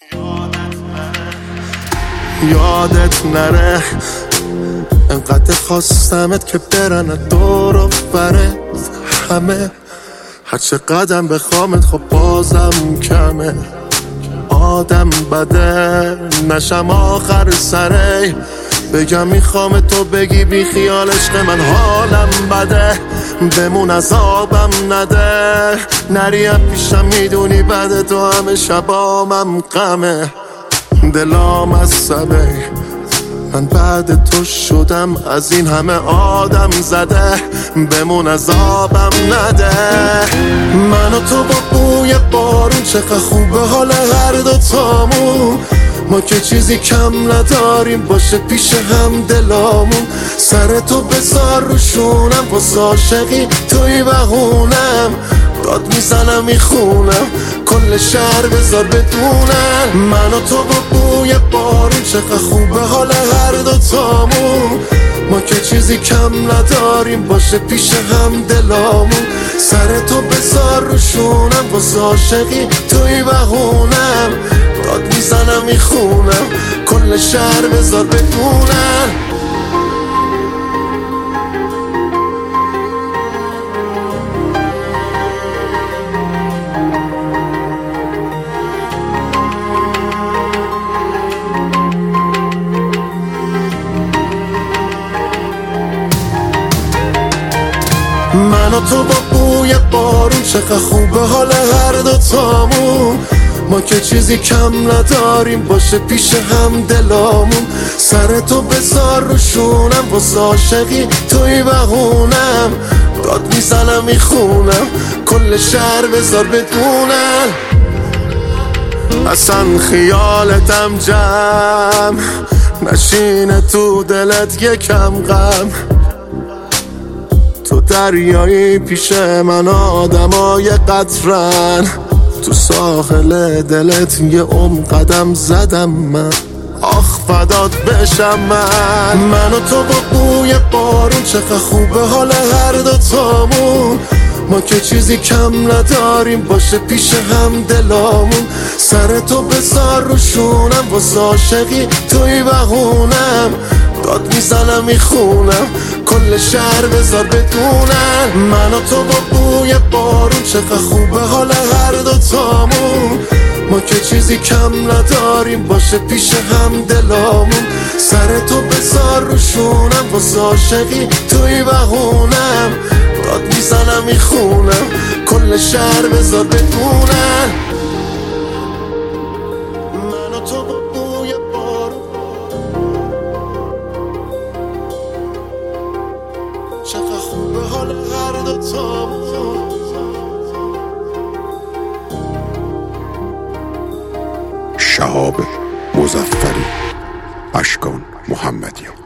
یادت نره انقدر خواستمت که برن دور و برت همه، هرچه قدم بخوامت خب بازم کمه. آدم بده نشم آخر سره، بگم میخوام تو بگی بی خیال عشق من حالم بده، بمون عذابم نده، نریم پیشم میدونی بده تو همه شبامم غمه. دلام از سبه من بعد تو شدم از این همه آدم زده، بمون عذابم نده. من و تو با بوی بارون چقدر خوبه حال هر دوتامون، ما که چیزی کم نداریم باشه پیش هم دلامون. سر تو بذار روشونم واسه عاشقی توی بهونم، داد میزنم میخونم کل شهر بذار بدونم. من و تو با بوی بارون چقدر خوبه حال هر دوتامون، ما که چیزی کم نداریم باشه پیش هم دلامون. سر تو بذار روشونم واسه عاشقی توی بهونم، داد میزنم میخونم کل شهر بذار بدونم. من و تو با بوی بارون چقدر خوبه حال هر دوتامون، ما که چیزی کم نداریم باشه پیش هم دلامون. سر تو بذار روشونم واسه عاشقی توی بهونم، داد میزنم میخونم کل شهر بذار بدونم. اصلا خیالتم جمع نشینه تو دلت یکم غم، تو دریایی پیش من آدمای قطرن، تو ساحل دلت یه قدم زدم من، آخ فدات بشم من و تو با بوی بارون چقدر خوبه حال هر دوتامون، ما که چیزی کم نداریم باشه پیش هم دلامون. سر تو بذار روشونم واسه عاشقی توی بهونم، داد میزنم میخونم کل شهر بذار بدونم. من و تو با بوی بارون چقدر خوبه حال هر دوتامون، ما که چیزی کم نداریم باشه پیش هم دلامون. سر تو بذار روشونم واسه عاشقی توی بهونم، داد میزنم میخونم کل شهر بذار بدونم. من و تو با بوی بارون چقدر خوبه حال هر دوتامون. شهاب مظفری، اشکان محمدی.